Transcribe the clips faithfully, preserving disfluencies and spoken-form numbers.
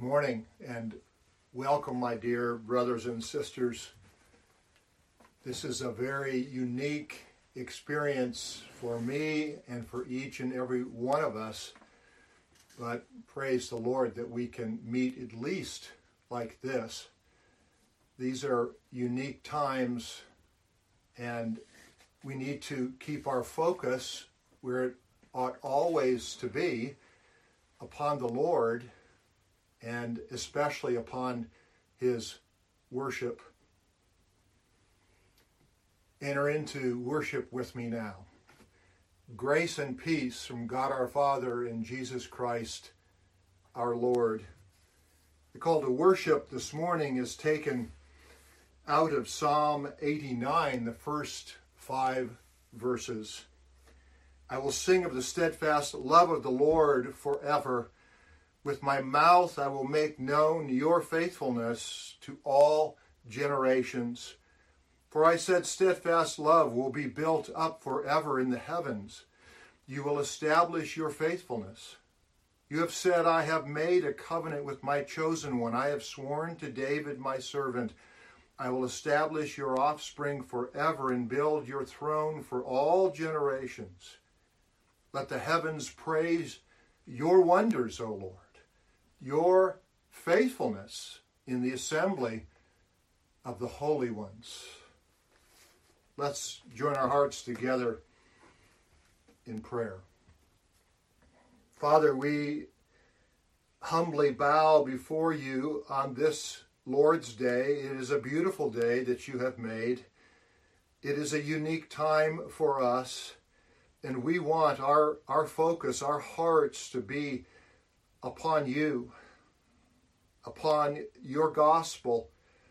morning and welcome, my dear brothers and sisters. This is a very unique experience for me and for each and every one of us, but praise the Lord that we can meet at least like this. These are unique times, and we need to keep our focus where it ought always to be, upon the Lord, and especially upon His worship. Enter into worship with me now. Grace and peace from God our Father and Jesus Christ our Lord. The call to worship this morning is taken out of Psalm eighty-nine, the first five verses. I will sing of the steadfast love of the Lord forever. With my mouth I will make known your faithfulness to all generations. For I said, steadfast love will be built up forever in the heavens. You will establish your faithfulness. You have said, I have made a covenant with my chosen one. I have sworn to David my servant. I will establish your offspring forever and build your throne for all generations. Let the heavens praise your wonders, O Lord, your faithfulness in the assembly of the holy ones. Let's join our hearts together in prayer. Father, we humbly bow before you on this Lord's Day. It is a beautiful day that you have made. It is a unique time for us, and we want our, our focus, our hearts to be upon you, upon your gospel,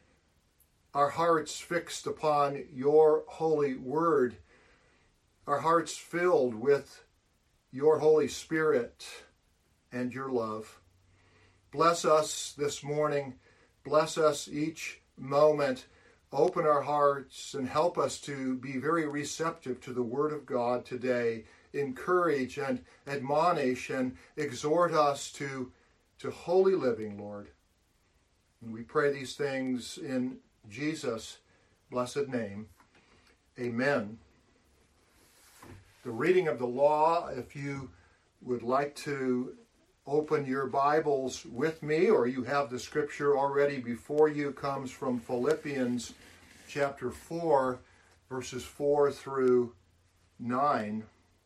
our hearts fixed upon your holy word, our hearts filled with your Holy Spirit and your love. Bless us this morning. Bless us each moment. Open our hearts and help us to be very receptive to the Word of God today. Encourage and admonish and exhort us to, to holy living, Lord. And we pray these things in Jesus' blessed name. Amen. The reading of the law, if you would like to open your Bibles with me, or you have the scripture already before you, comes from Philippians chapter four, verses four through nine.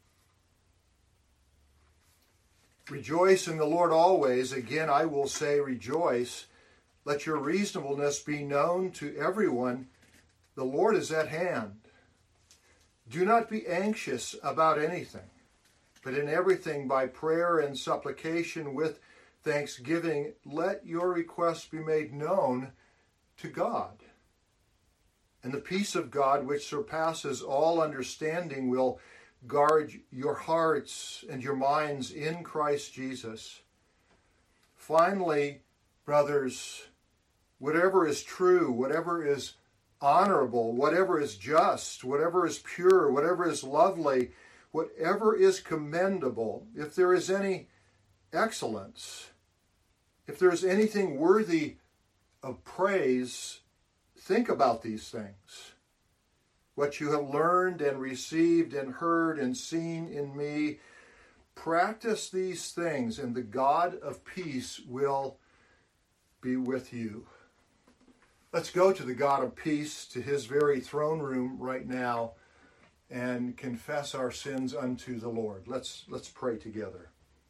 Rejoice in the Lord always. Again, I will say rejoice. Let your reasonableness be known to everyone. The Lord is at hand. Do not be anxious about anything, but in everything by prayer and supplication with thanksgiving, let your requests be made known to God. And the peace of God, which surpasses all understanding, will guard your hearts and your minds in Christ Jesus. Finally, brothers, whatever is true, whatever is honorable, whatever is just, whatever is pure, whatever is lovely, whatever is commendable, if there is any excellence, if there is anything worthy of praise, think about these things. What you have learned and received and heard and seen in me, practice these things, and the God of peace will be with you. Let's go to the God of peace, to his very throne room right now, and confess our sins unto the Lord. Let's, let's pray together.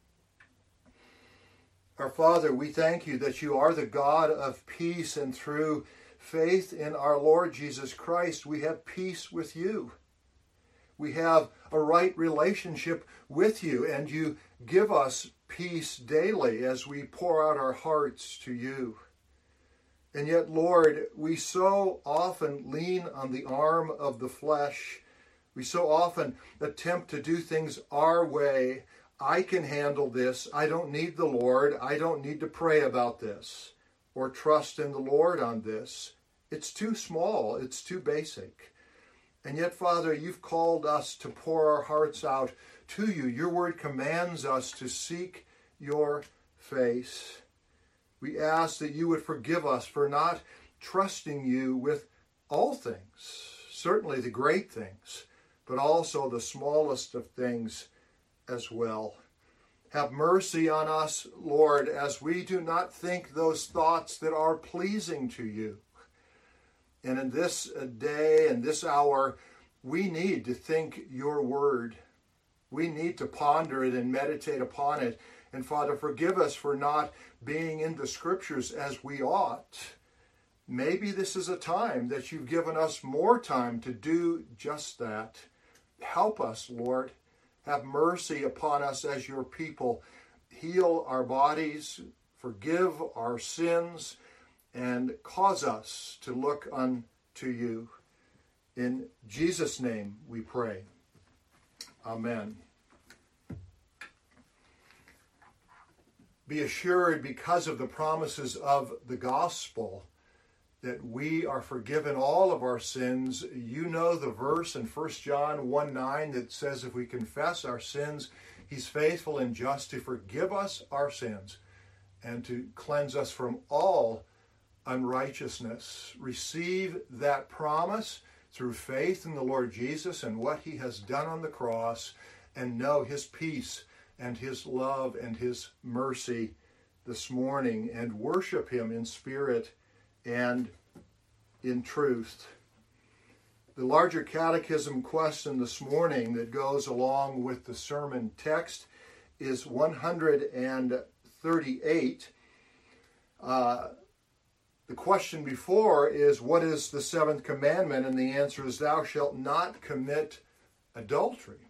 Our Father, we thank you that you are the God of peace, and through faith in our Lord Jesus Christ, we have peace with you. We have a right relationship with you, and you give us peace daily as we pour out our hearts to you. And yet, Lord, we so often lean on the arm of the flesh. We so often attempt to do things our way. I can handle this. I don't need the Lord. I don't need to pray about this or trust in the Lord on this. It's too small. It's too basic. And yet, Father, you've called us to pour our hearts out to you. Your word commands us to seek your face. We ask that you would forgive us for not trusting you with all things, certainly the great things, but also the smallest of things as well. Have mercy on us, Lord, as we do not think those thoughts that are pleasing to you. And in this day and this hour, we need to think your word. We need to ponder it and meditate upon it. And Father, forgive us for not being in the scriptures as we ought. Maybe this is a time that you've given us more time to do just that. Help us, Lord. Have mercy upon us as your people. Heal our bodies, forgive our sins, and cause us to look unto you. In Jesus' name we pray. Amen. Be assured, because of the promises of the gospel, that we are forgiven all of our sins. You know the verse in First John one nine that says if we confess our sins, he's faithful and just to forgive us our sins and to cleanse us from all unrighteousness. Receive that promise through faith in the Lord Jesus and what he has done on the cross, and know his peace and his love and his mercy this morning, and worship him in spirit and in truth. The larger catechism question this morning that goes along with the sermon text is one hundred thirty-eight. Uh, the question before is, what is the seventh commandment? And the answer is, thou shalt not commit adultery.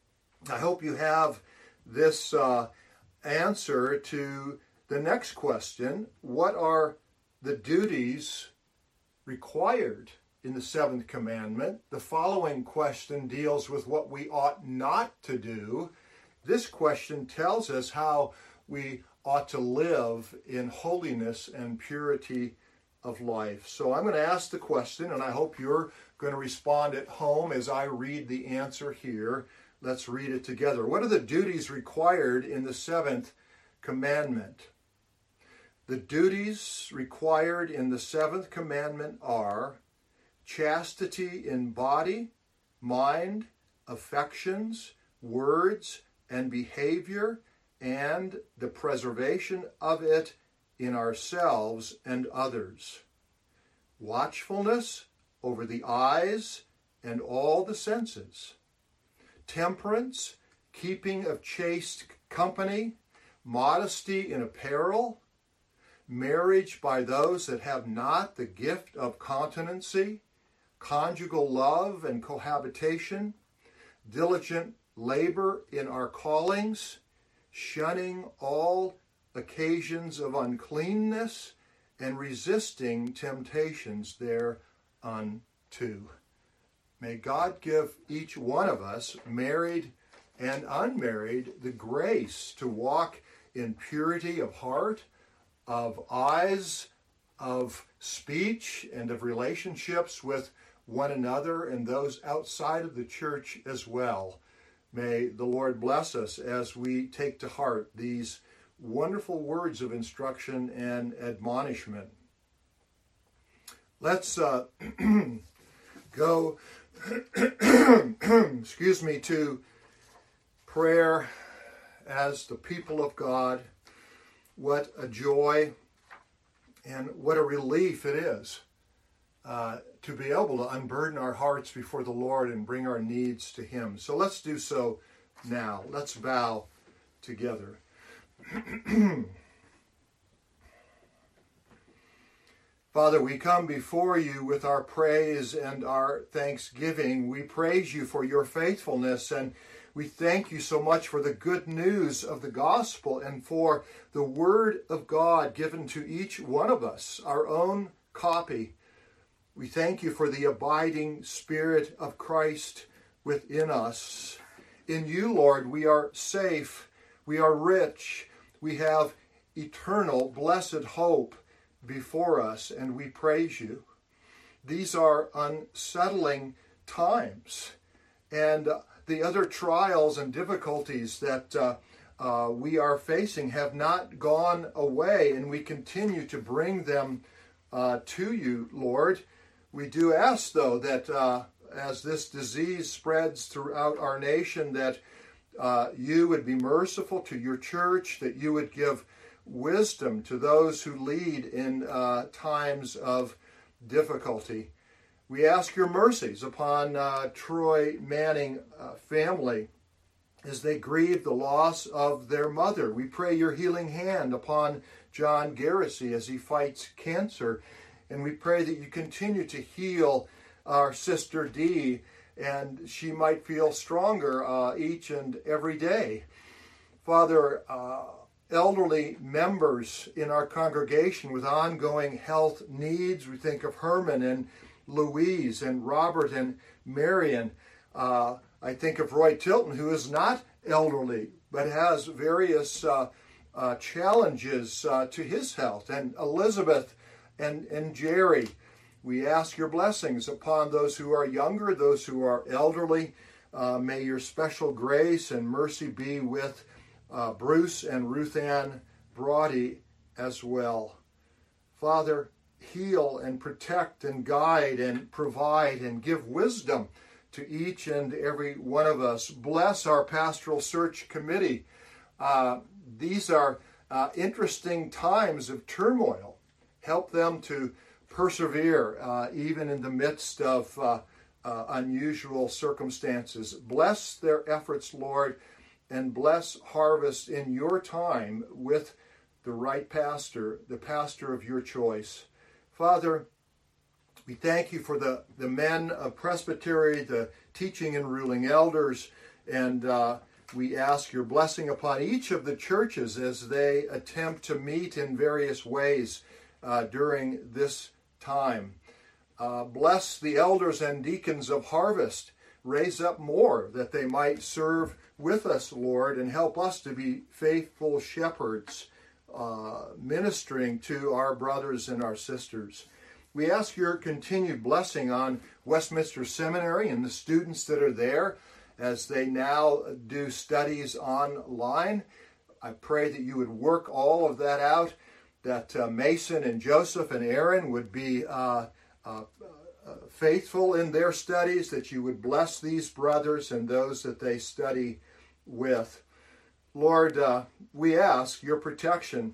I hope you have this uh, answer to the next question. What are the duties required in the seventh commandment? The following question deals with what we ought not to do. This question tells us how we ought to live in holiness and purity of life. So I'm going to ask the question, and I hope you're going to respond at home as I read the answer here. Let's read it together. What are the duties required in the seventh commandment? The duties required in the seventh commandment are chastity in body, mind, affections, words, and behavior, and the preservation of it in ourselves and others. Watchfulness over the eyes and all the senses. Temperance, keeping of chaste company, modesty in apparel, marriage by those that have not the gift of continency, conjugal love and cohabitation, diligent labor in our callings, shunning all occasions of uncleanness, and resisting temptations thereunto. May God give each one of us, married and unmarried, the grace to walk in purity of heart, of eyes, of speech, and of relationships with one another and those outside of the church as well. May the Lord bless us as we take to heart these wonderful words of instruction and admonishment. Let's uh, go, excuse me, to prayer as the people of God. What a joy and what a relief it is uh, to be able to unburden our hearts before the Lord and bring our needs to him. So let's do so now. Let's bow together. Father, we come before you with our praise and our thanksgiving. We praise you for your faithfulness, and we thank you so much for the good news of the gospel and for the word of God given to each one of us, our own copy. We thank you for the abiding Spirit of Christ within us. In you, Lord, we are safe, we are rich, we have eternal, blessed hope before us, and we praise you. These are unsettling times, and the other trials and difficulties that uh, uh, we are facing have not gone away, and we continue to bring them uh, to you, Lord. We do ask, though, that uh, as this disease spreads throughout our nation, that uh, you would be merciful to your church, that you would give wisdom to those who lead in uh, times of difficulty. We ask your mercies upon uh, Troy Manning uh, family as they grieve the loss of their mother. We pray your healing hand upon John Garrissey as he fights cancer. And we pray that you continue to heal our sister Dee, and she might feel stronger uh, each and every day. Father, uh, elderly members in our congregation with ongoing health needs, we think of Herman and Louise and Robert and Marion. Uh, I think of Roy Tilton, who is not elderly, but has various uh, uh, challenges uh, to his health, and Elizabeth and, and Jerry. We ask your blessings upon those who are younger, those who are elderly. Uh, may your special grace and mercy be with uh, Bruce and Ruth Ann Brody as well. Father, heal and protect and guide and provide and give wisdom to each and every one of us. Bless our pastoral search committee. Uh, these are uh, interesting times of turmoil. Help them to persevere uh, even in the midst of uh, uh, unusual circumstances. Bless their efforts, Lord, and bless Harvest in your time with the right pastor, the pastor of your choice. Father, we thank you for the, the men of Presbytery, the teaching and ruling elders, and uh, we ask your blessing upon each of the churches as they attempt to meet in various ways uh, during this time. Uh, bless the elders and deacons of Harvest. Raise up more that they might serve with us, Lord, and help us to be faithful shepherds, Uh, ministering to our brothers and our sisters. We ask your continued blessing on Westminster Seminary and the students that are there as they now do studies online. I pray that you would work all of that out, that uh, Mason and Joseph and Aaron would be uh, uh, uh, faithful in their studies, that you would bless these brothers and those that they study with. Lord, uh, we ask your protection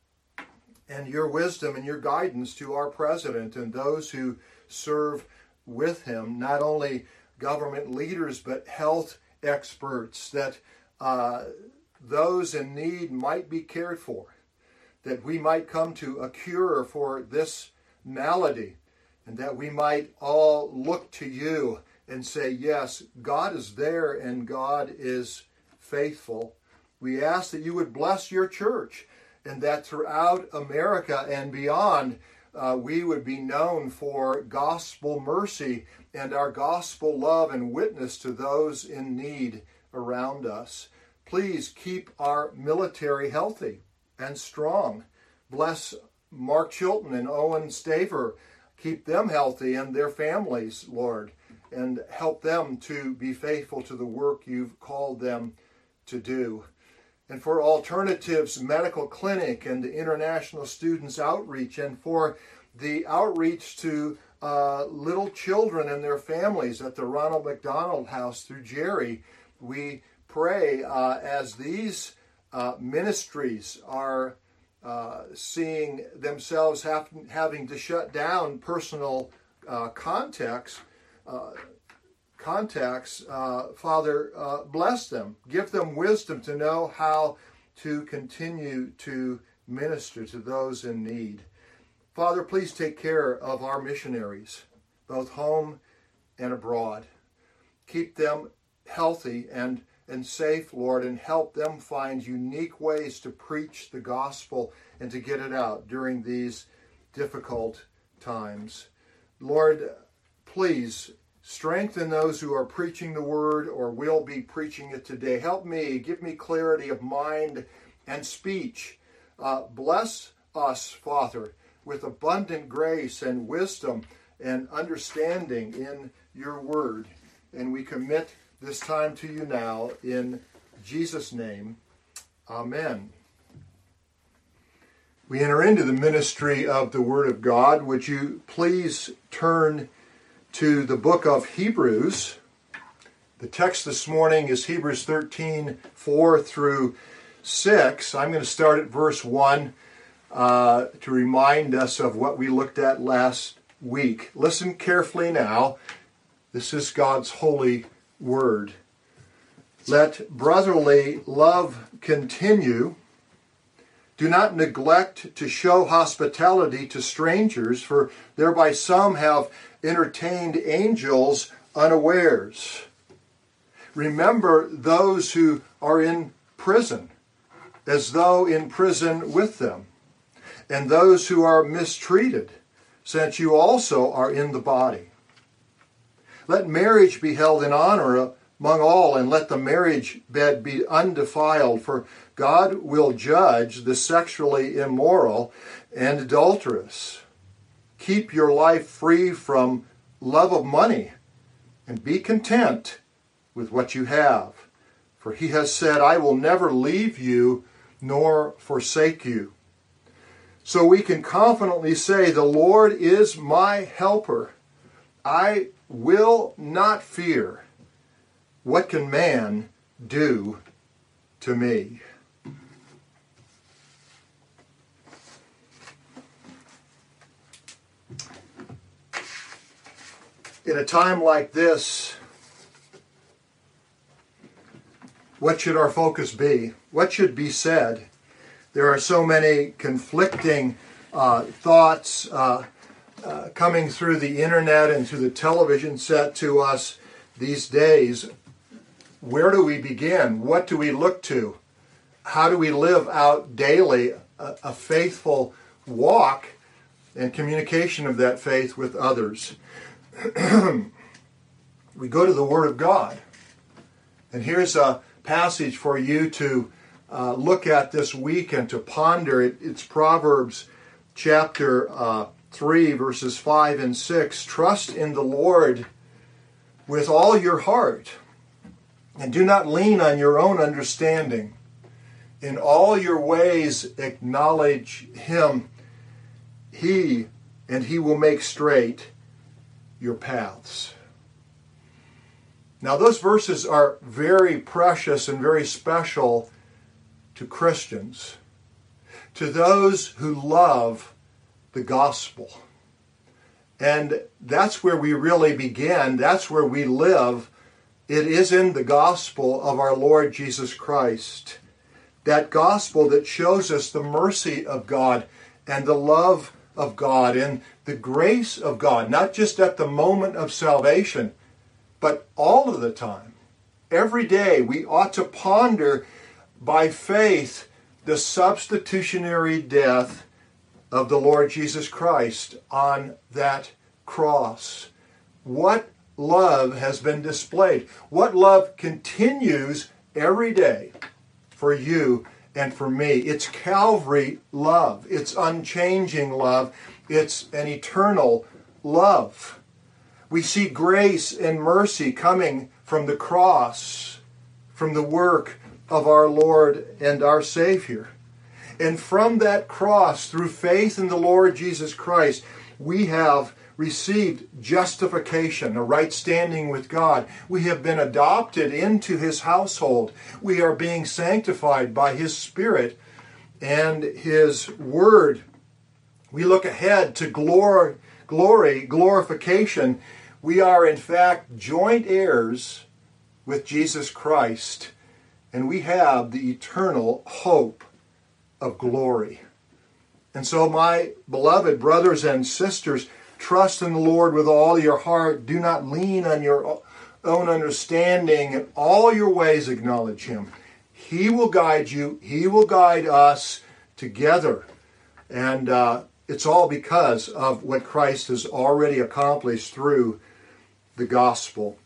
and your wisdom and your guidance to our president and those who serve with him, not only government leaders, but health experts, that uh, those in need might be cared for, that we might come to a cure for this malady, and that we might all look to you and say, yes, God is there and God is faithful. We ask that you would bless your church, and that throughout America and beyond, uh, we would be known for gospel mercy and our gospel love and witness to those in need around us. Please keep our military healthy and strong. Bless Mark Chilton and Owen Staver. Keep them healthy and their families, Lord, and help them to be faithful to the work you've called them to do. And for Alternatives Medical Clinic and the International Students Outreach, and for the outreach to uh, little children and their families at the Ronald McDonald House through Jerry, we pray uh, as these uh, ministries are uh, seeing themselves have, having to shut down personal uh, contacts, uh, contacts, uh, Father, uh, bless them. Give them wisdom to know how to continue to minister to those in need. Father, please take care of our missionaries, both home and abroad. Keep them healthy and, and safe, Lord, and help them find unique ways to preach the gospel and to get it out during these difficult times. Lord, please strengthen those who are preaching the word or will be preaching it today. Help me, give me clarity of mind and speech. Uh, bless us, Father, with abundant grace and wisdom and understanding in your word. And we commit this time to you now in Jesus' name. Amen. We enter into the ministry of the Word of God. Would you please turn to the book of Hebrews? The text this morning is Hebrews thirteen, four through six. I'm going to start at verse one uh, to remind us of what we looked at last week. Listen carefully now. This is God's holy word. Let brotherly love continue. Do not neglect to show hospitality to strangers, for thereby some have entertained angels unawares. Remember those who are in prison, as though in prison with them, and those who are mistreated, since you also are in the body. Let marriage be held in honor among all, and let the marriage bed be undefiled, for God will judge the sexually immoral and adulterous. Keep your life free from love of money, and be content with what you have. For he has said, I will never leave you nor forsake you. So we can confidently say, the Lord is my helper. I will not fear. What can man do to me? In a time like this, what should our focus be? What should be said? There are so many conflicting uh, thoughts uh, uh, coming through the internet and through the television set to us these days. Where do we begin? What do we look to? How do we live out daily a, a faithful walk and communication of that faith with others? We go to the Word of God. And here's a passage for you to uh, look at this week and to ponder. It, it's Proverbs chapter uh, three, verses five and six. Trust in the Lord with all your heart, and do not lean on your own understanding. In all your ways acknowledge him. He, and he will make straight your paths. Now those verses are very precious and very special to Christians, to those who love the gospel. And that's where we really begin. That's where we live. It is in the gospel of our Lord Jesus Christ. That gospel that shows us the mercy of God and the love of God and the grace of God, not just at the moment of salvation, but all of the time. Every day we ought to ponder by faith the substitutionary death of the Lord Jesus Christ on that cross. What love has been displayed. What love continues every day for you and for me. It's Calvary love. It's unchanging love. It's an eternal love. We see grace and mercy coming from the cross, from the work of our Lord and our Savior. And from that cross, through faith in the Lord Jesus Christ, we have received justification, a right standing with God. We have been adopted into his household. We are being sanctified by his Spirit and his Word. We look ahead to glory, glory, glorification. We are in fact joint heirs with Jesus Christ, and we have the eternal hope of glory. And so, my beloved brothers and sisters, trust in the Lord with all your heart. Do not lean on your own understanding. In all your ways acknowledge him. He will guide you. He will guide us together. And uh, it's all because of what Christ has already accomplished through the gospel.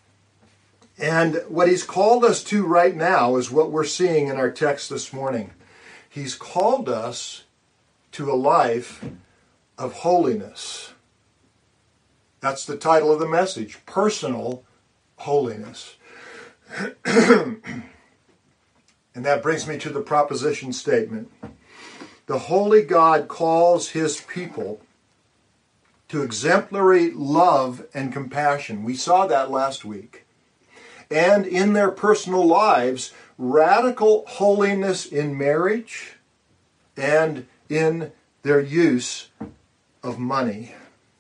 And what he's called us to right now is what we're seeing in our text this morning. He's called us to a life of holiness. That's the title of the message, Personal Holiness. And that brings me to the proposition statement. The holy God calls his people to exemplary love and compassion. We saw that last week. And in their personal lives, radical holiness in marriage and in their use of money.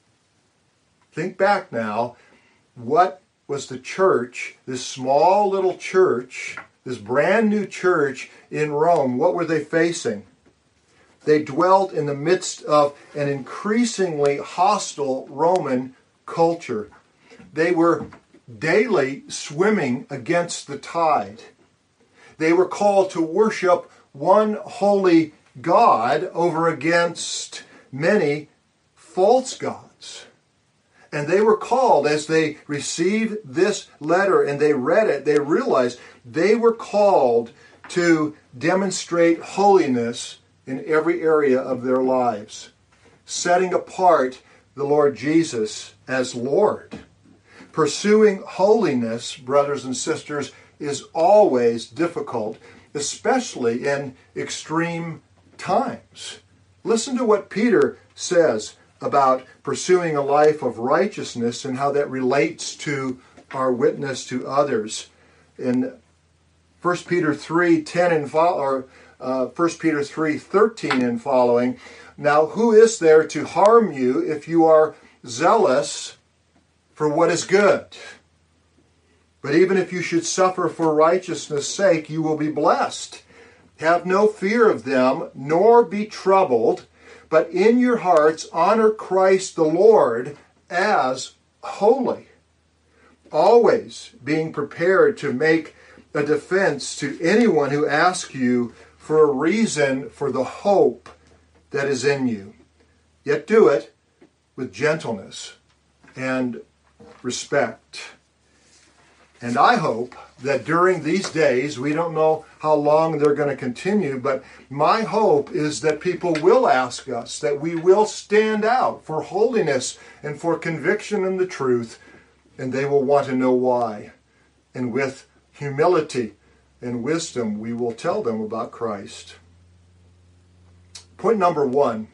Think back now, what was the church, this small little church, this brand new church in Rome, what were they facing? They dwelt in the midst of an increasingly hostile Roman culture. They were daily swimming against the tide. They were called to worship one holy God over against many false gods. And they were called, as they received this letter and they read it, they realized they were called to demonstrate holiness in every area of their lives, setting apart the Lord Jesus as Lord. Pursuing holiness, brothers and sisters, is always difficult, especially in extreme times. Listen to what Peter says about pursuing a life of righteousness and how that relates to our witness to others. In First Peter three ten and follow, or uh, First Peter three thirteen and following, now who is there to harm you if you are zealous for what is good? But even if you should suffer for righteousness' sake, you will be blessed. Have no fear of them, nor be troubled, but in your hearts honor Christ the Lord as holy, always being prepared to make a defense to anyone who asks you for a reason for the hope that is in you. Yet do it with gentleness and respect. And I hope that during these days, we don't know how long they're going to continue, but my hope is that people will ask us, that we will stand out for holiness and for conviction in the truth, and they will want to know why. And with humility and wisdom, we will tell them about Christ. Point number one,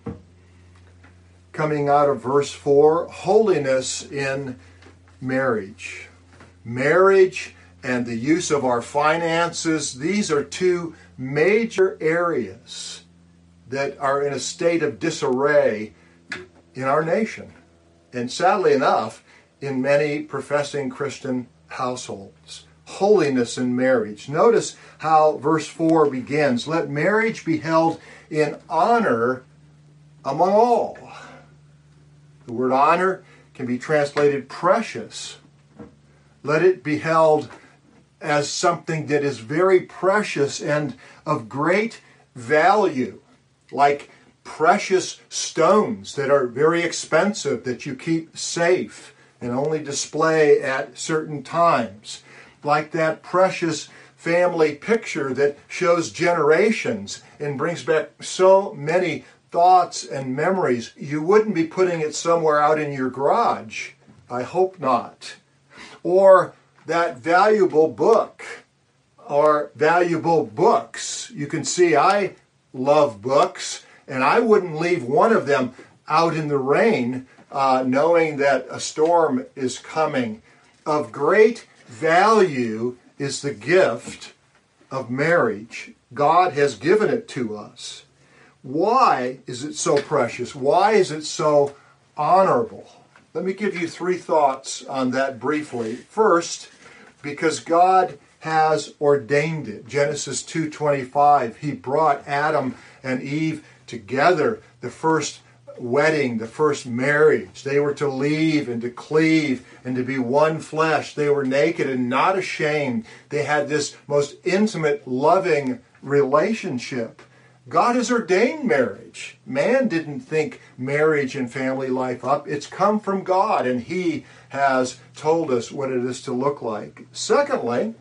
coming out of verse four, holiness in marriage. Marriage and the use of our finances, these are two major areas that are in a state of disarray in our nation. And sadly enough, in many professing Christian households. Holiness in marriage. Notice how verse four begins. Let marriage be held in honor among all. The word honor can be translated precious. Let it be held as something that is very precious and of great value, like precious stones that are very expensive, that you keep safe and only display at certain times, like that precious family picture that shows generations and brings back so many thoughts and memories. You wouldn't be putting it somewhere out in your garage. I hope not. Or that valuable book or valuable books. You can see I love books, and I wouldn't leave one of them out in the rain uh, knowing that a storm is coming. Of great value is the gift of marriage. God has given it to us. Why is it so precious? Why is it so honorable? Let me give you three thoughts on that briefly. First, because God has ordained it. Genesis two twenty-five, He brought Adam and Eve together, the first wedding, the first marriage. They were to leave and to cleave and to be one flesh. They were naked and not ashamed. They had this most intimate, loving relationship. God has ordained marriage. Man didn't think marriage and family life up. It's come from God, and He has told us what it is to look like. Secondly,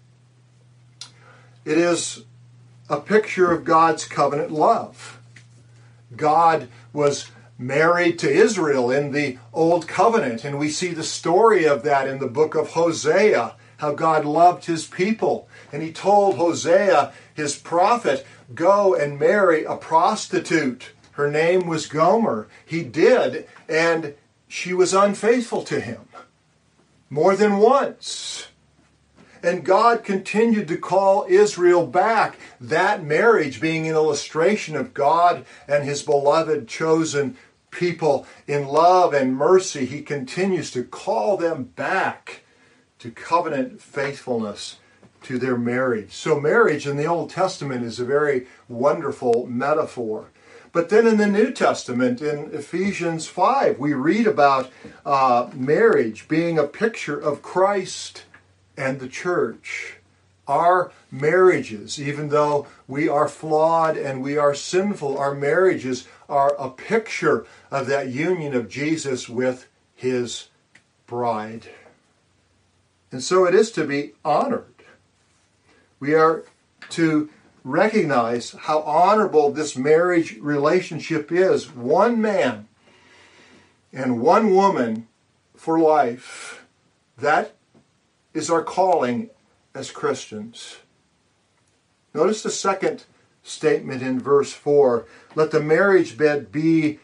it is a picture of God's covenant love. God was married to Israel in the Old Covenant, and we see the story of that in the book of Hosea, how God loved his people. And he told Hosea, his prophet, go and marry a prostitute. Her name was Gomer. He did, and she was unfaithful to him more than once. And God continued to call Israel back, that marriage being an illustration of God and his beloved chosen people. In love and mercy, he continues to call them back to covenant faithfulness to their marriage. So marriage in the Old Testament is a very wonderful metaphor. But then in the New Testament, in Ephesians five, we read about uh, marriage being a picture of Christ and the church. Our marriages, even though we are flawed and we are sinful, our marriages are a picture of that union of Jesus with his bride. And so it is to be honored. We are to recognize how honorable this marriage relationship is. One man and one woman for life. That is our calling as Christians. Notice the second statement in verse four. Let the marriage bed be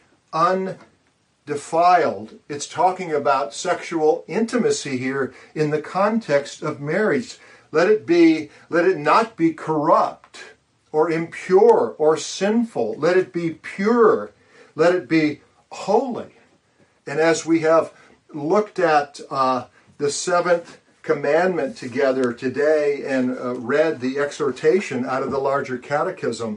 undefiled. It's talking about sexual intimacy here in the context of marriage. Let it be, let it not be corrupt or impure or sinful. Let it be pure. Let it be holy. And as we have looked at uh, the seventh commandment together today and uh, read the exhortation out of the larger catechism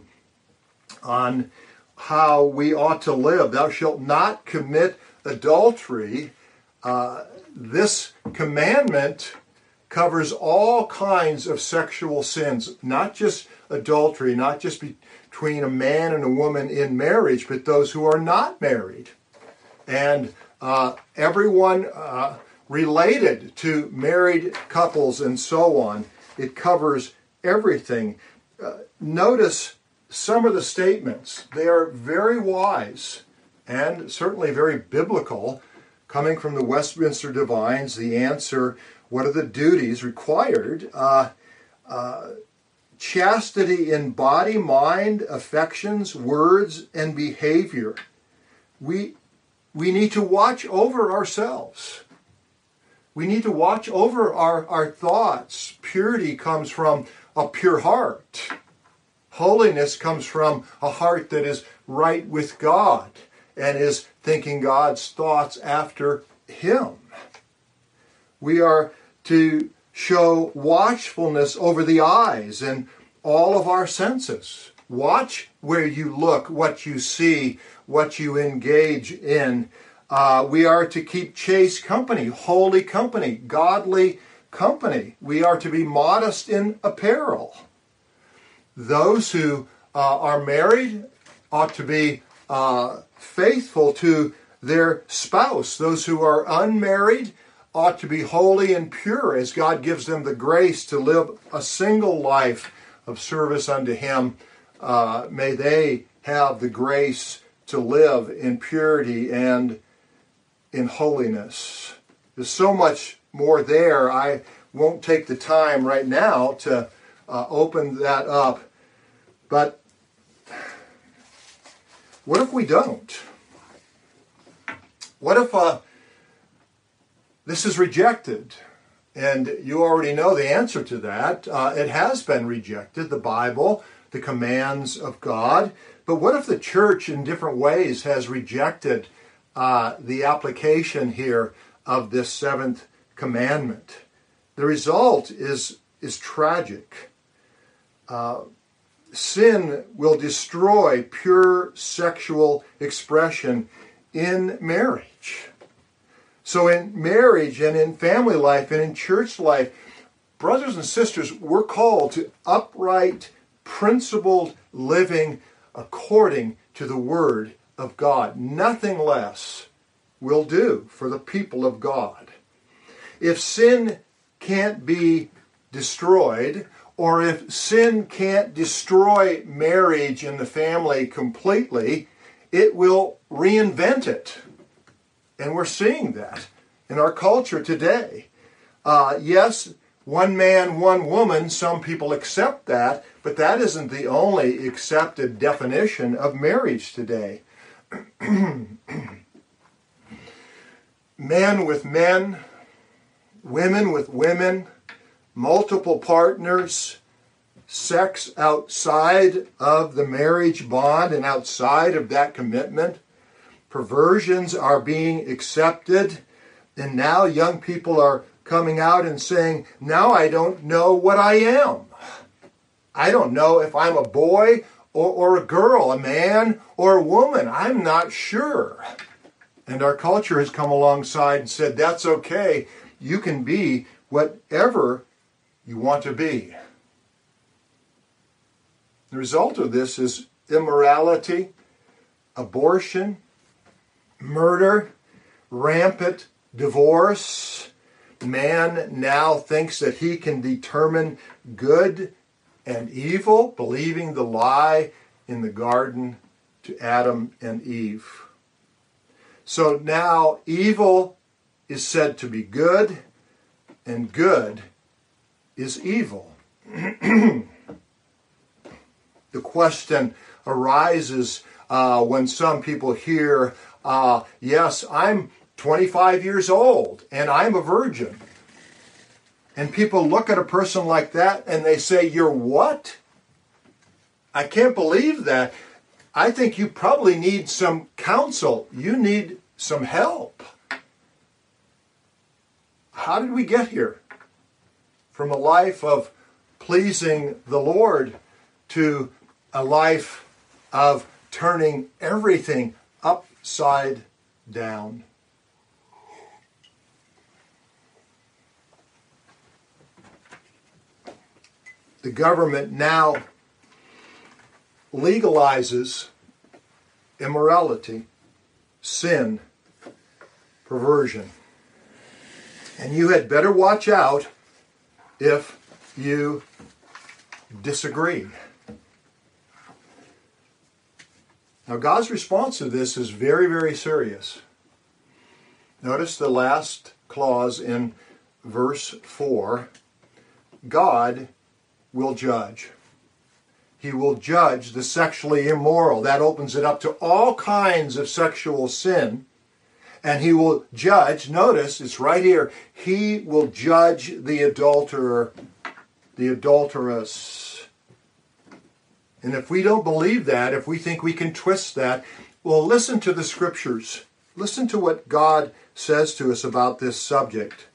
on how we ought to live, thou shalt not commit adultery, uh, this commandment covers all kinds of sexual sins, not just adultery, not just between a man and a woman in marriage, but those who are not married. And uh, everyone uh, related to married couples and so on. It covers everything. Uh, notice some of the statements. They are very wise and certainly very biblical, coming from the Westminster Divines. The answer, what are the duties required? Uh, uh, chastity in body, mind, affections, words, and behavior. We, we need to watch over ourselves. We need to watch over our, our thoughts. Purity comes from a pure heart. Holiness comes from a heart that is right with God and is thinking God's thoughts after him. We are to show watchfulness over the eyes and all of our senses. Watch where you look, what you see, what you engage in. Uh, we are to keep chaste company, holy company, godly company. We are to be modest in apparel. Those who uh, are married ought to be uh, faithful to their spouse. Those who are unmarried ought to be holy and pure as God gives them the grace to live a single life of service unto him. Uh, may they have the grace to live in purity and in holiness. There's so much more there. I won't take the time right now to uh, open that up. But what if we don't? What if uh, this is rejected? And you already know the answer to that. Uh, it has been rejected, the Bible, the commands of God. But what if the church in different ways has rejected uh, the application here of this seventh commandment? The result is, is tragic. Uh, sin will destroy pure sexual expression in marriage. So in marriage and in family life and in church life, brothers and sisters, we're called to upright, principled living according to the Word of God. Nothing less will do for the people of God. If sin can't be destroyed, or if sin can't destroy marriage and the family completely, it will reinvent it. And we're seeing that in our culture today. Uh, yes, one man, one woman, some people accept that, but that isn't the only accepted definition of marriage today. Men with men, women with women, multiple partners, sex outside of the marriage bond and outside of that commitment. Perversions are being accepted, and now young people are coming out and saying, now I don't know what I am. I don't know if I'm a boy or, or a girl, a man or a woman. I'm not sure. And our culture has come alongside and said, that's okay. You can be whatever you want to be. The result of this is immorality, abortion, murder, rampant divorce. Man now thinks that he can determine good and evil, believing the lie in the garden to Adam and Eve. So now evil is said to be good, and good is evil. The question arises uh, when some people hear, uh, yes, I'm twenty-five years old and I'm a virgin. And people look at a person like that and they say, you're what? I can't believe that. I think you probably need some counsel. You need some help. How did we get here? From a life of pleasing the Lord to a life of turning everything upside down. The government now legalizes immorality, sin, perversion. And you had better watch out if you disagree. Now, God's response to this is very, very serious. Notice the last clause in verse four. God will judge. He will judge the sexually immoral. That opens it up to all kinds of sexual sin. And he will judge, notice, it's right here, he will judge the adulterer, the adulteress. And if we don't believe that, if we think we can twist that, well, listen to the scriptures. Listen to what God says to us about this subject.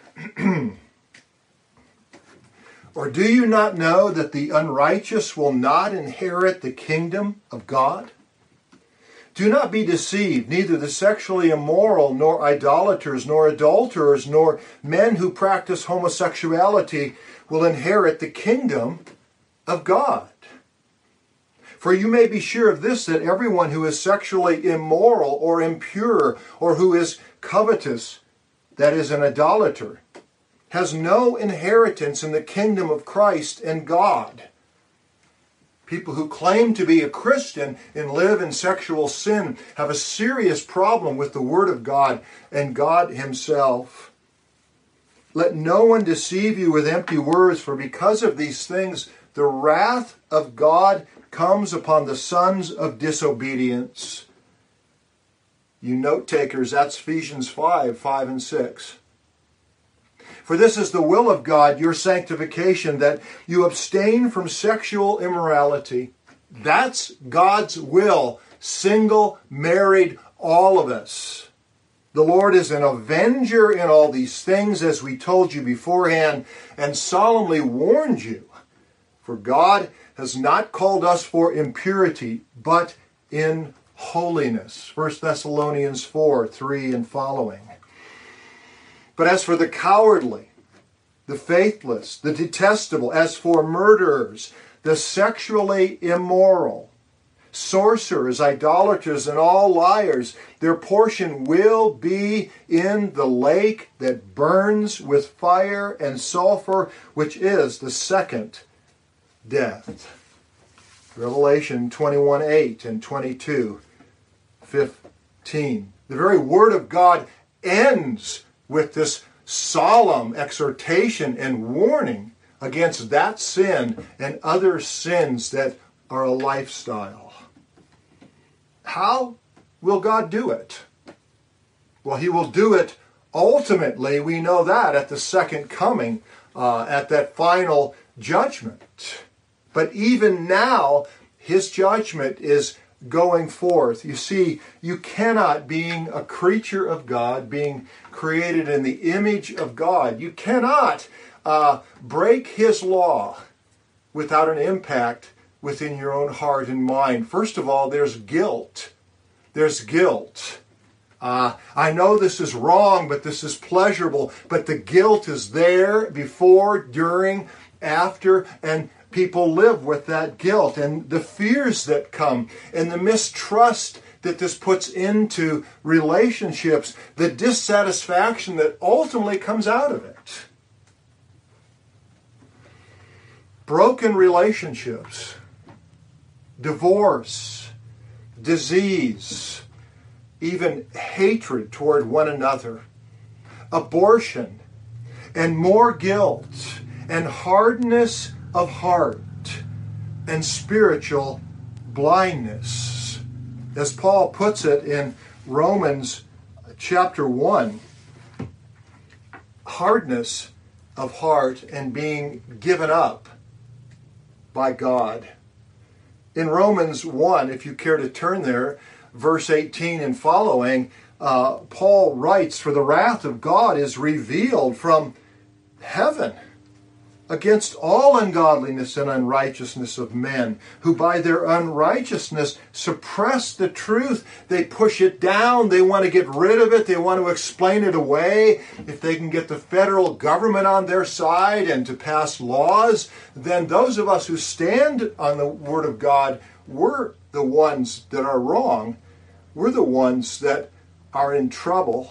Or do you not know that the unrighteous will not inherit the kingdom of God? Do not be deceived, neither the sexually immoral, nor idolaters, nor adulterers, nor men who practice homosexuality will inherit the kingdom of God. For you may be sure of this, that everyone who is sexually immoral or impure, or who is covetous, that is an idolater, has no inheritance in the kingdom of Christ and God. People who claim to be a Christian and live in sexual sin have a serious problem with the Word of God and God Himself. Let no one deceive you with empty words, for because of these things the wrath of God comes upon the sons of disobedience. You note takers, that's Ephesians five, five and six. For this is the will of God, your sanctification, that you abstain from sexual immorality. That's God's will. Single, married, all of us. The Lord is an avenger in all these things, as we told you beforehand, and solemnly warned you. For God has not called us for impurity, but in holiness. First Thessalonians four, three and following. But as for the cowardly, the faithless, the detestable, as for murderers, the sexually immoral, sorcerers, idolaters, and all liars, their portion will be in the lake that burns with fire and sulfur, which is the second death. Revelation twenty-one, eight and twenty-two, fifteen. The very Word of God ends with this solemn exhortation and warning against that sin and other sins that are a lifestyle. How will God do it? Well, he will do it ultimately, we know that, at the second coming, uh, at that final judgment. But even now, his judgment is going forth. You see, you cannot, being a creature of God, being created in the image of God, you cannot uh, break his law without an impact within your own heart and mind. First of all, there's guilt. There's guilt. Uh, I know this is wrong, but this is pleasurable. But the guilt is there before, during, after, and people live with that guilt and the fears that come and the mistrust that this puts into relationships, the dissatisfaction that ultimately comes out of it. Broken relationships, divorce, disease, even hatred toward one another, abortion, and more guilt, and hardness of heart, and spiritual blindness. As Paul puts it in Romans chapter one, hardness of heart and being given up by God. In Romans one, if you care to turn there, verse eighteen and following, uh, Paul writes, "For the wrath of God is revealed from heaven against all ungodliness and unrighteousness of men, who by their unrighteousness suppress the truth." They push it down. They want to get rid of it. They want to explain it away. If they can get the federal government on their side and to pass laws, then those of us who stand on the Word of God, we're the ones that are wrong. We're the ones that are in trouble.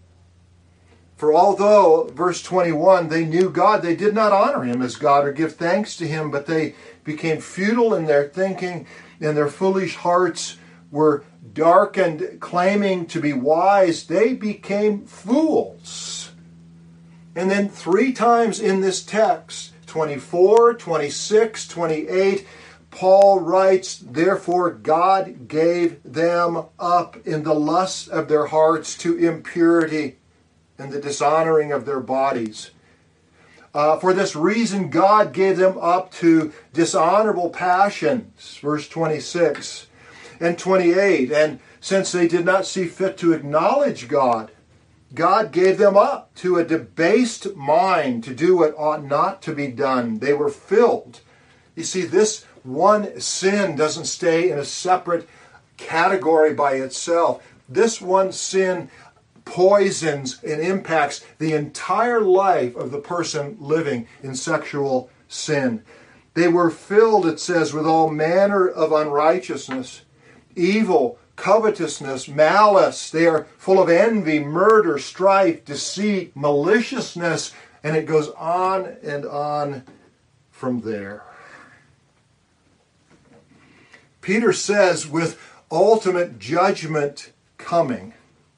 For although, verse twenty-one, they knew God, they did not honor him as God or give thanks to him, but they became futile in their thinking, and their foolish hearts were darkened. Claiming to be wise, they became fools. And then three times in this text, twenty-four, twenty-six, twenty-eight, Paul writes, "Therefore God gave them up in the lust of their hearts to impurity and the dishonoring of their bodies. Uh, for this reason God gave them up to dishonorable passions," verse twenty-six and twenty-eight. "And since they did not see fit to acknowledge God, God gave them up to a debased mind to do what ought not to be done. They were filled." You see, this one sin doesn't stay in a separate category by itself. This one sin poisons and impacts the entire life of the person living in sexual sin. They were filled, it says, with all manner of unrighteousness, evil, covetousness, malice. They are full of envy, murder, strife, deceit, maliciousness, and it goes on and on from there. Peter says, with ultimate judgment coming,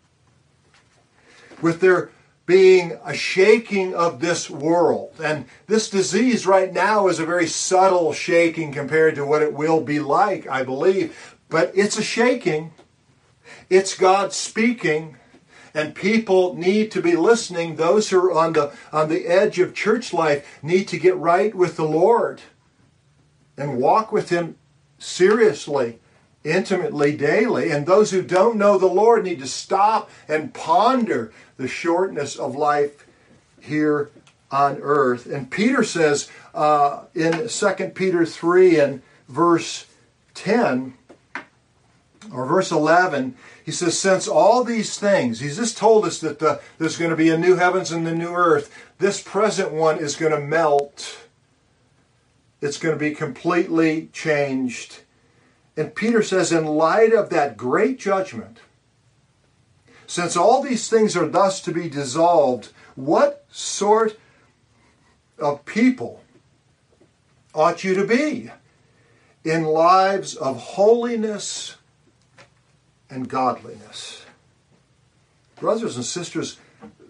with there being a shaking of this world. And this disease right now is a very subtle shaking compared to what it will be like, I believe. But it's a shaking. It's God speaking. And people need to be listening. Those who are on the, on the edge of church life need to get right with the Lord and walk with him seriously, intimately, daily. And those who don't know the Lord need to stop and ponder the shortness of life here on earth. And Peter says uh, in Second Peter three and verse ten, or verse eleven, he says, "Since all these things," he's just told us that the, there's going to be a new heavens and the new earth. This present one is going to melt. It's going to be completely changed. And Peter says, in light of that great judgment, since all these things are thus to be dissolved, what sort of people ought you to be in lives of holiness and godliness? Brothers and sisters,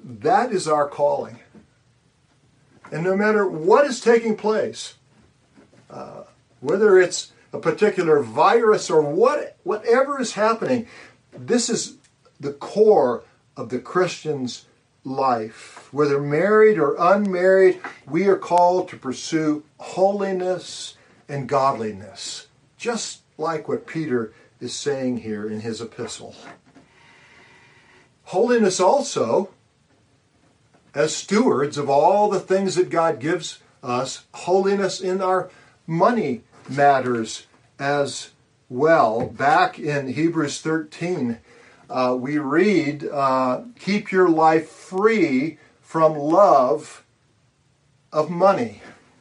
that is our calling. And no matter what is taking place, uh, whether it's a particular virus or what, whatever is happening, this is the core of the Christian's life. Whether married or unmarried, we are called to pursue holiness and godliness, just like what Peter is saying here in his epistle. Holiness also, as stewards of all the things that God gives us, holiness in our money matters as well. Back in Hebrews thirteen, uh, we read, uh, keep your life free from love of money,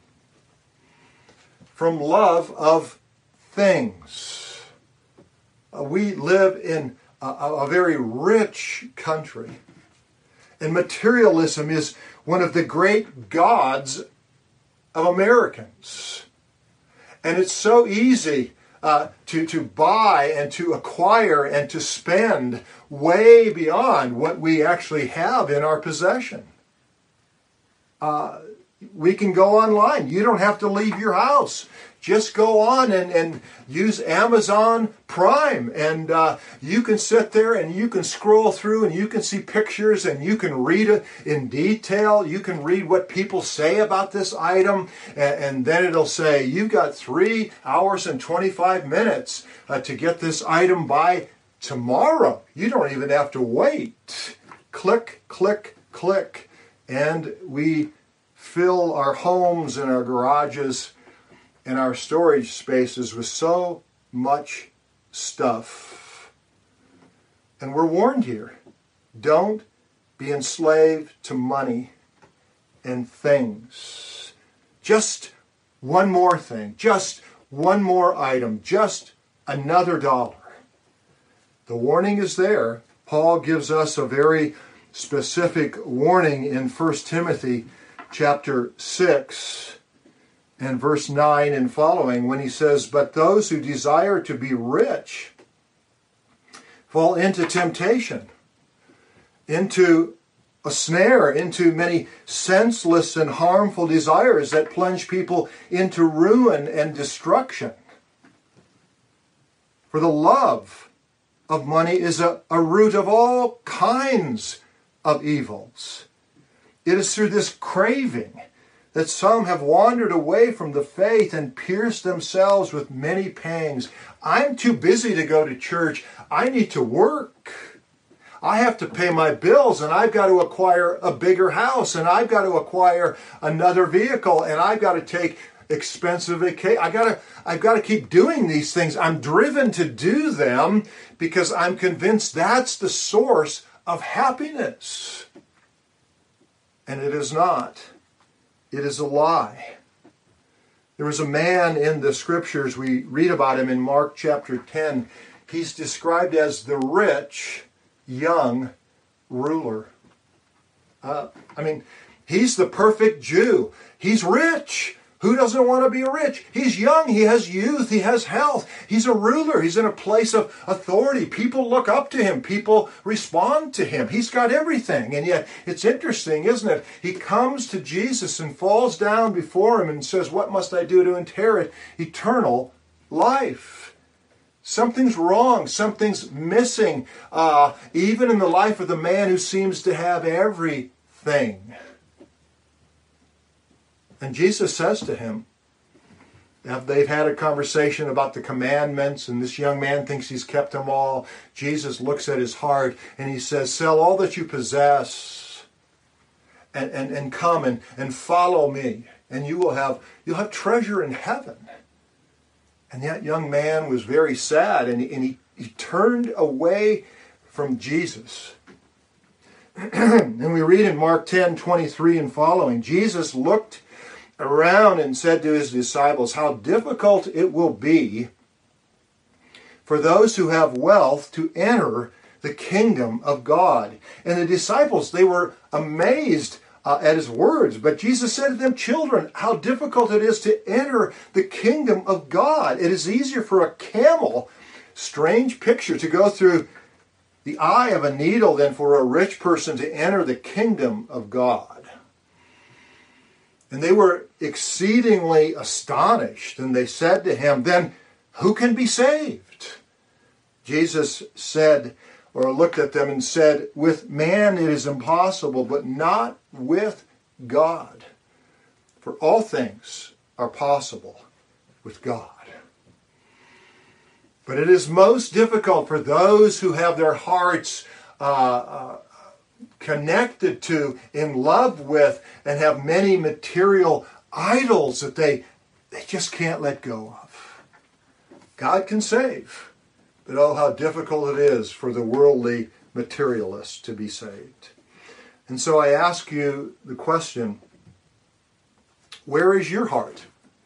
from love of things. Uh, we live in a, a very rich country, and materialism is one of the great gods of Americans. And it's so easy uh, to, to buy and to acquire and to spend way beyond what we actually have in our possession. Uh, we can go online. You don't have to leave your house. Just go on and, and use Amazon Prime, and uh, you can sit there and you can scroll through and you can see pictures and you can read it in detail. You can read what people say about this item, and, and then it'll say, you've got three hours and twenty-five minutes uh, to get this item by tomorrow. You don't even have to wait. Click, click, click, and we fill our homes and our garages and our storage spaces with so much stuff. And we're warned here, don't be enslaved to money and things. Just one more thing, just one more item, just another dollar. The warning is there. Paul gives us a very specific warning in First Timothy chapter six and verse nine and following, when he says, but those who desire to be rich fall into temptation, into a snare, into many senseless and harmful desires that plunge people into ruin and destruction. For the love of money is a, a root of all kinds of evils. It is through this craving that some have wandered away from the faith and pierced themselves with many pangs. I'm too busy to go to church. I need to work. I have to pay my bills, and I've got to acquire a bigger house, and I've got to acquire another vehicle, and I've got to take expensive vacation. I gotta, I've got to keep doing these things. I'm driven to do them because I'm convinced that's the source of happiness. And it is not. It is a lie. There was a man in the scriptures, we read about him in Mark chapter ten. He's described as the rich young ruler. Uh, I mean, he's the perfect Jew. He's rich. Who doesn't want to be rich? He's young. He has youth. He has health. He's a ruler. He's in a place of authority. People look up to him. People respond to him. He's got everything. And yet, it's interesting, isn't it? He comes to Jesus and falls down before him and says, what must I do to inherit eternal life? Something's wrong. Something's missing, uh, even in the life of the man who seems to have everything. And Jesus says to him, they've had a conversation about the commandments, and this young man thinks he's kept them all. Jesus looks at his heart and he says, sell all that you possess and, and, and come and, and follow me, and you will have you'll have treasure in heaven. And that young man was very sad, and he, and he, he turned away from Jesus. And we read in Mark ten twenty-three and following, Jesus looked around and said to his disciples, how difficult it will be for those who have wealth to enter the kingdom of God. And the disciples, they were amazed uh, at his words. But Jesus said to them, children, how difficult it is to enter the kingdom of God. It is easier for a camel, strange picture, to go through the eye of a needle than for a rich person to enter the kingdom of God. And they were exceedingly astonished, and they said to him, then who can be saved? Jesus said, or looked at them and said, with man it is impossible, but not with God. For all things are possible with God. But it is most difficult for those who have their hearts uh, uh, connected to, in love with, and have many material idols that they, they just can't let go of. God can save, but oh, how difficult it is for the worldly materialist to be saved. And so I ask you the question, where is your heart?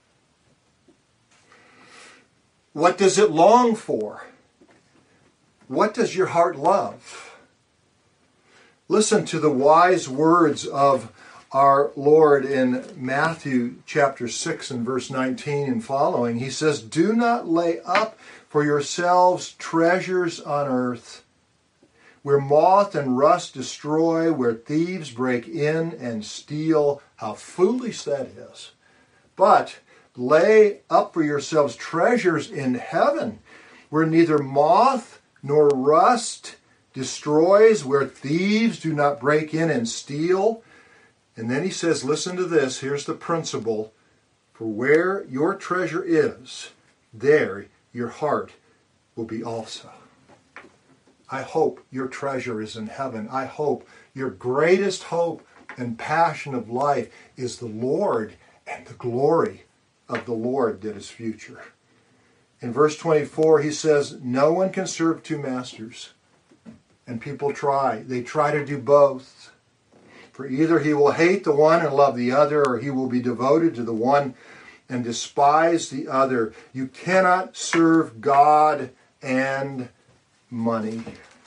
What does it long for? What does your heart love? Listen to the wise words of our Lord in Matthew chapter six and verse nineteen and following. He says, do not lay up for yourselves treasures on earth, where moth and rust destroy, where thieves break in and steal. How foolish that is. But lay up for yourselves treasures in heaven, where neither moth nor rust destroys, where thieves do not break in and steal. And then he says, listen to this, here's the principle. For where your treasure is, there your heart will be also. I hope your treasure is in heaven. I hope your greatest hope and passion of life is the Lord and the glory of the Lord that is future. In verse twenty-four, he says, no one can serve two masters. And people try. They try to do both. For either he will hate the one and love the other, or he will be devoted to the one and despise the other. You cannot serve God and money.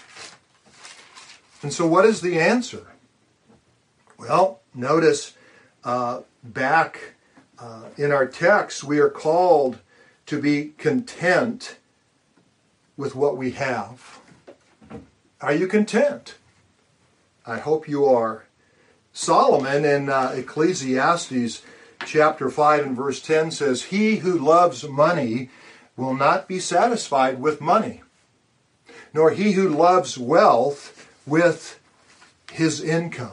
And so what is the answer? Well, notice uh, back uh, in our text, we are called to be content with what we have. Are you content? I hope you are. Solomon in uh, Ecclesiastes chapter five and verse ten says, he who loves money will not be satisfied with money, nor he who loves wealth with his income.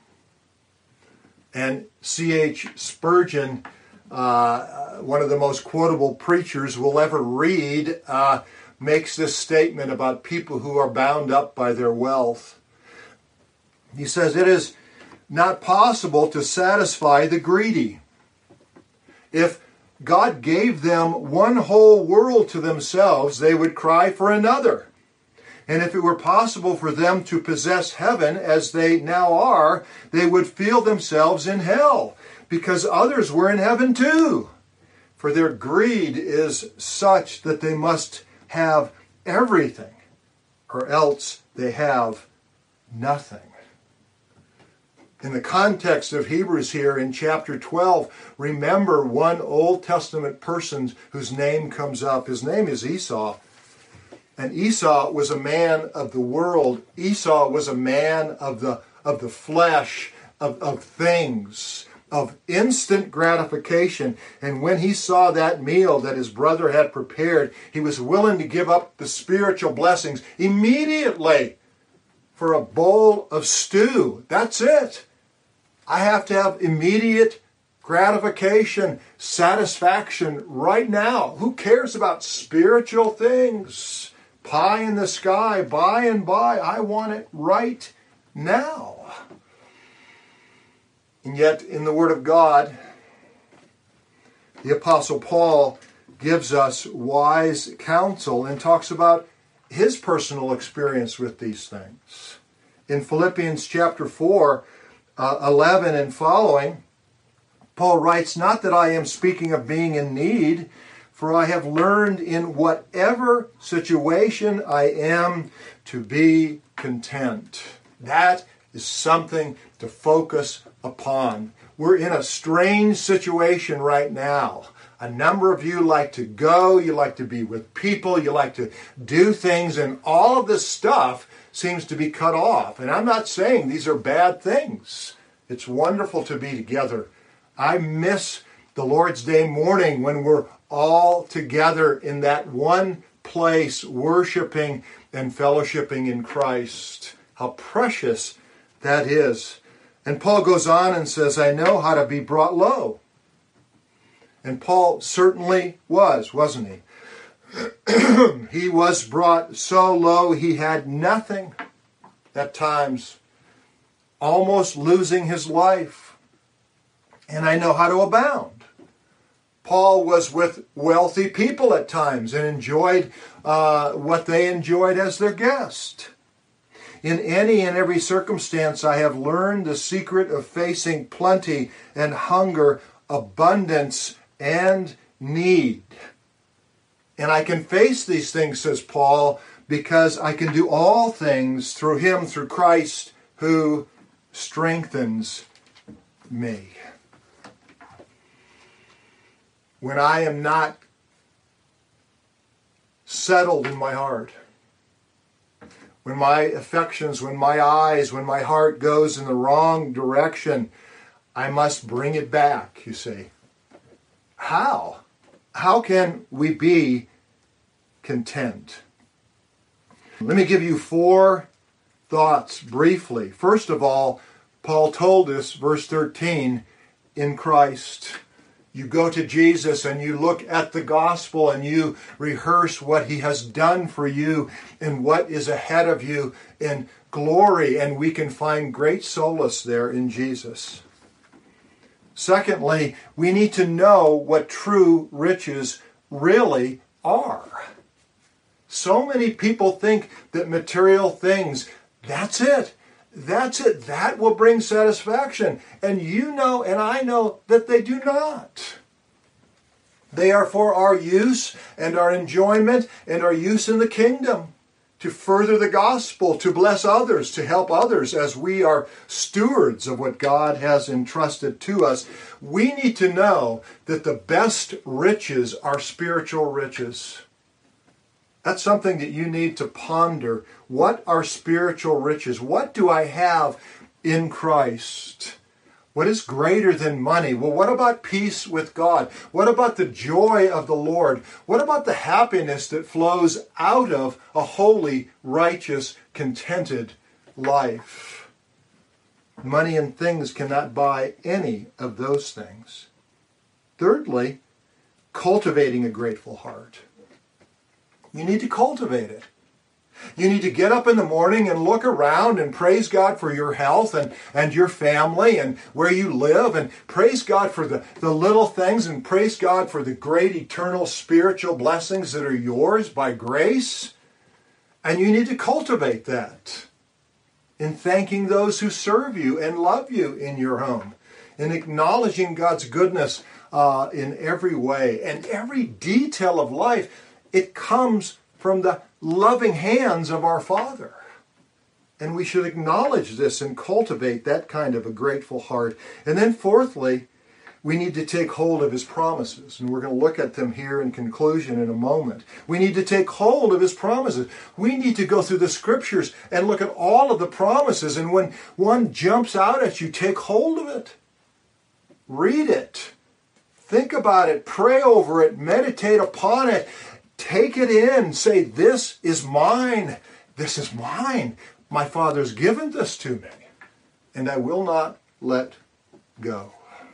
And C H Spurgeon, uh, one of the most quotable preachers we'll ever read, uh, makes this statement about people who are bound up by their wealth. He says, it is not possible to satisfy the greedy. If God gave them one whole world to themselves, they would cry for another. And if it were possible for them to possess heaven as they now are, they would feel themselves in hell, because others were in heaven too. For their greed is such that they must have everything, or else they have nothing. In the context of Hebrews here in chapter twelve, remember one Old Testament person whose name comes up. His name is Esau. And Esau was a man of the world. Esau was a man of the, of the flesh, of, of things, of instant gratification. And when he saw that meal that his brother had prepared, he was willing to give up the spiritual blessings immediately for a bowl of stew. That's it. I have to have immediate gratification, satisfaction right now. Who cares about spiritual things? Pie in the sky, by and by. I want it right now. And yet, in the Word of God, the Apostle Paul gives us wise counsel and talks about his personal experience with these things. In Philippians chapter four, uh, eleven and following, Paul writes, not that I am speaking of being in need, for I have learned in whatever situation I am to be content. That is something to focus upon. We're in a strange situation right now. A number of you like to go, you like to be with people, you like to do things, and all of this stuff seems to be cut off. And I'm not saying these are bad things. It's wonderful to be together. I miss the Lord's Day morning when we're all together in that one place, worshiping and fellowshipping in Christ. How precious that is. And Paul goes on and says, I know how to be brought low. And Paul certainly was, wasn't he? He was brought so low he had nothing at times, almost losing his life. And I know how to abound. Paul was with wealthy people at times and enjoyed uh, what they enjoyed as their guest. In any and every circumstance, I have learned the secret of facing plenty and hunger, abundance and need. And I can face these things, says Paul, because I can do all things through him, through Christ, who strengthens me. When I am not settled in my heart, when my affections, when my eyes, when my heart goes in the wrong direction, I must bring it back, you see. How? How can we be content? Let me give you four thoughts briefly. First of all, Paul told us, verse thirteen, in Christ. You go to Jesus and you look at the gospel and you rehearse what he has done for you and what is ahead of you in glory, and we can find great solace there in Jesus. Secondly, we need to know what true riches really are. So many people think that material things, that's it. That's it. That will bring satisfaction. And you know, and I know that they do not. They are for our use and our enjoyment and our use in the kingdom, to further the gospel, to bless others, to help others as we are stewards of what God has entrusted to us. We need to know that the best riches are spiritual riches. That's something that you need to ponder. What are spiritual riches? What do I have in Christ? What is greater than money? Well, what about peace with God? What about the joy of the Lord? What about the happiness that flows out of a holy, righteous, contented life? Money and things cannot buy any of those things. Thirdly, cultivating a grateful heart. You need to cultivate it. You need to get up in the morning and look around and praise God for your health and, and your family and where you live, and praise God for the, the little things, and praise God for the great eternal spiritual blessings that are yours by grace. And you need to cultivate that in thanking those who serve you and love you in your home, in acknowledging God's goodness uh, in every way and every detail of life. It comes from the loving hands of our Father. And we should acknowledge this and cultivate that kind of a grateful heart. And then fourthly, we need to take hold of his promises. And we're going to look at them here in conclusion in a moment. We need to take hold of his promises. We need to go through the scriptures and look at all of the promises. And when one jumps out at you, take hold of it. Read it. Think about it. Pray over it. Meditate upon it. Take it in. Say, this is mine. This is mine. My Father's given this to me, and I will not let go.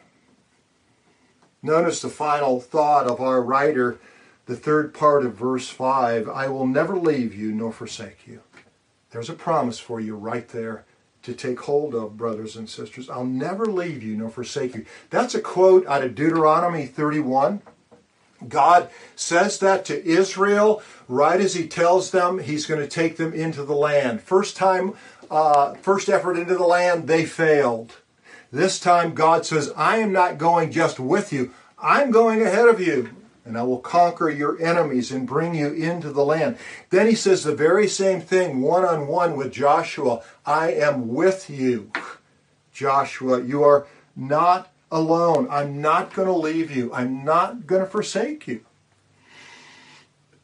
Notice the final thought of our writer, the third part of verse five. I will never leave you nor forsake you. There's a promise for you right there to take hold of, brothers and sisters. I'll never leave you nor forsake you. That's a quote out of Deuteronomy thirty-one. God says that to Israel right as he tells them he's going to take them into the land. First time, uh, first effort into the land, they failed. This time God says, I am not going just with you. I'm going ahead of you, and I will conquer your enemies and bring you into the land. Then he says the very same thing one-on-one with Joshua. I am with you, Joshua. You are not alone. I'm not going to leave you. I'm not going to forsake you.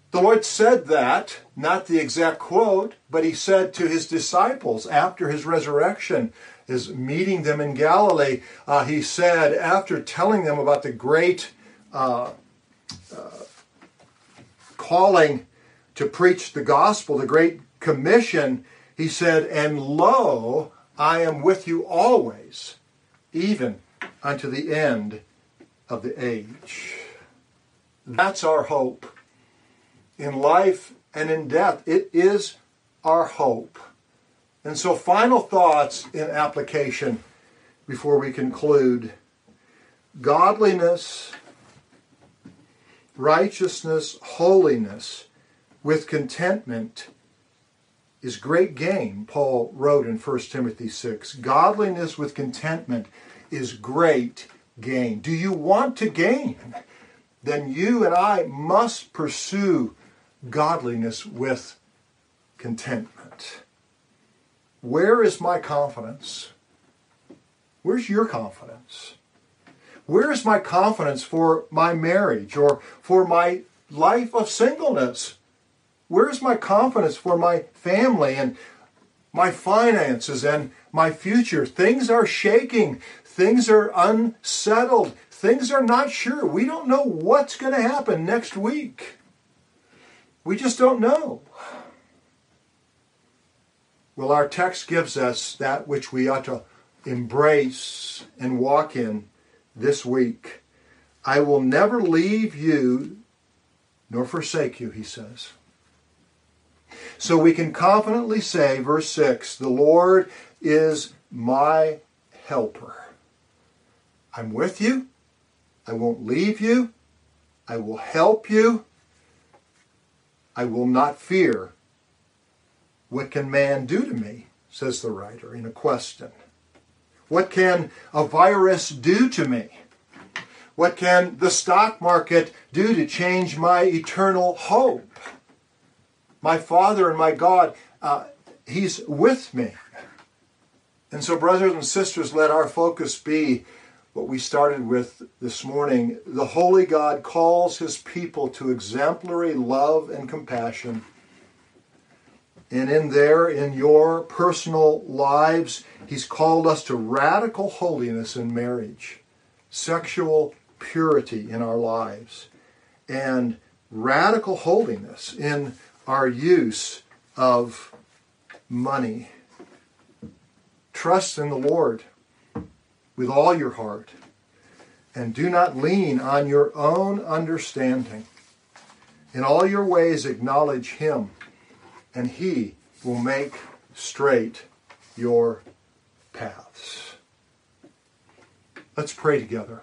The Lord said that, not the exact quote, but he said to his disciples after his resurrection, his meeting them in Galilee, uh, he said, after telling them about the great uh, uh, calling to preach the gospel, the great commission, he said, and lo, I am with you always, even unto the end of the age. That's our hope. In life and in death, it is our hope. And so final thoughts in application before we conclude. Godliness, righteousness, holiness with contentment is great gain, Paul wrote in First Timothy six. Godliness with contentment is great gain. Do you want to gain? Then you and I must pursue godliness with contentment. Where is my confidence? Where's your confidence? Where is my confidence for my marriage or for my life of singleness? Where is my confidence for my family and my finances and my future? Things are shaking. Things are unsettled. Things are not sure. We don't know what's going to happen next week. We just don't know. Well, our text gives us that which we ought to embrace and walk in this week. I will never leave you nor forsake you, he says. So we can confidently say, verse six, the Lord is my helper. I'm with you. I won't leave you. I will help you. I will not fear. What can man do to me, says the writer in a question. What can a virus do to me? What can the stock market do to change my eternal hope? My Father and my God, uh, He's with me. And so, brothers and sisters, let our focus be what we started with this morning. The Holy God calls His people to exemplary love and compassion. And in there, in your personal lives, He's called us to radical holiness in marriage, sexual purity in our lives, and radical holiness in our use of money. Trust in the Lord with all your heart, and do not lean on your own understanding. In all your ways acknowledge Him, and He will make straight your paths. Let's pray together.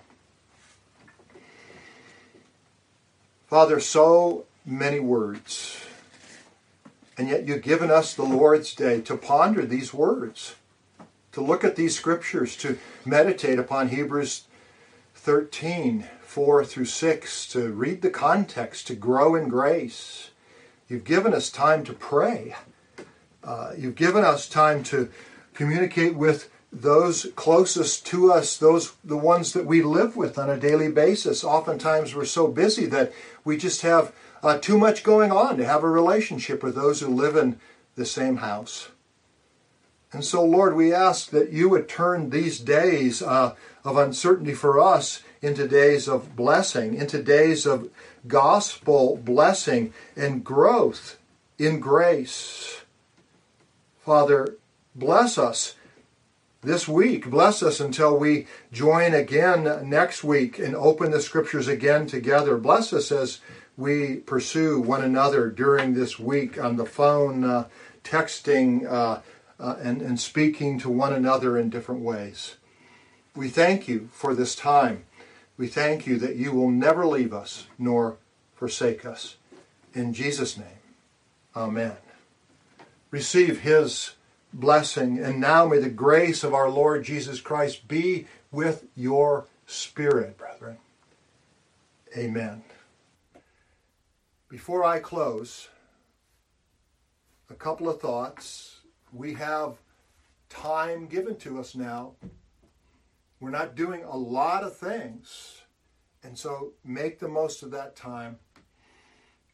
Father, so many words, and yet you've given us the Lord's Day to ponder these words, to look at these scriptures, to meditate upon Hebrews thirteen, four through six, to read the context, to grow in grace. You've given us time to pray. Uh, you've given us time to communicate with those closest to us, those the ones that we live with on a daily basis. Oftentimes we're so busy that we just have uh, too much going on to have a relationship with those who live in the same house. And so, Lord, we ask that you would turn these days uh, of uncertainty for us into days of blessing, into days of gospel blessing and growth in grace. Father, bless us this week. Bless us until we join again next week and open the scriptures again together. Bless us as we pursue one another during this week on the phone, uh, texting, uh, uh, and, and speaking to one another in different ways. We thank you for this time. We thank you that you will never leave us nor forsake us. In Jesus' name, amen. Receive His blessing, and now may the grace of our Lord Jesus Christ be with your spirit, brethren. Amen. Before I close, a couple of thoughts. We have time given to us now. We're not doing a lot of things, and so make the most of that time.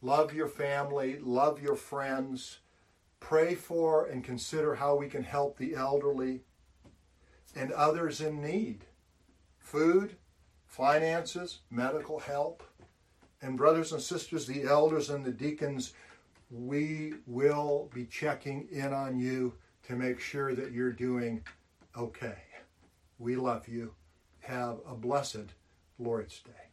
Love your family. Love your friends. Pray for and consider how we can help the elderly and others in need. Food, finances, medical help. And brothers and sisters, the elders and the deacons, we will be checking in on you to make sure that you're doing okay. We love you. Have a blessed Lord's Day.